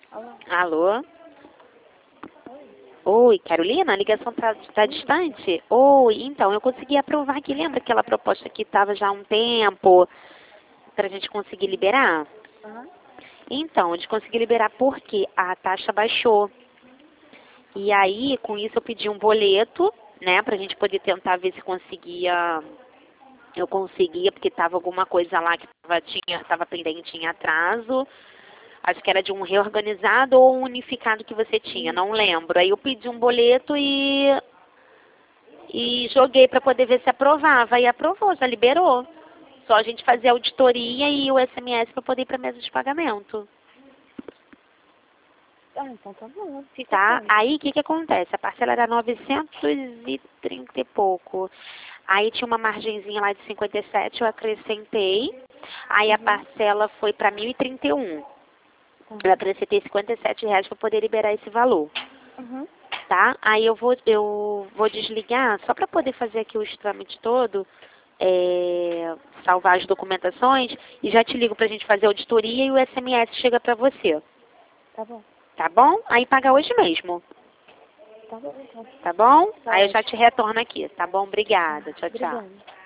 Alô? Alô? Oi, Carolina, a ligação tá distante? Oi, então, eu consegui aprovar aqui. Lembra aquela proposta que estava já há um tempo para a gente conseguir liberar? Aham. Então, a gente conseguiu liberar porque a taxa baixou. E aí, com isso, eu pedi um boleto, né, pra gente poder tentar ver se conseguia. Eu conseguia, porque tava alguma coisa lá que tava pendente em atraso. Acho que era de um reorganizado ou um unificado que você tinha, não lembro. Aí eu pedi um boleto e joguei para poder ver se aprovava. E aprovou, já liberou. Só a gente fazer a auditoria e o SMS para poder ir para a mesa de pagamento. Ah, então tá bom. Fica Tá? pronto. Aí o que acontece? A parcela era 930 e pouco. Aí tinha uma margenzinha lá de 57, eu acrescentei. Aí a parcela foi para 1.031. Eu acrescentei R$ 57 para poder liberar esse valor. Uhum. Tá? Aí eu vou desligar só para poder fazer aqui os trâmites todo, salvar as documentações e já te ligo para a gente fazer a auditoria e o SMS chega para você. Tá bom. Tá bom? Aí paga hoje mesmo. Tá bom, então. Tá bom? Tá Aí eu já ótimo. te retorno aqui. Tá bom? Obrigada. Tchau, tchau. Obrigada.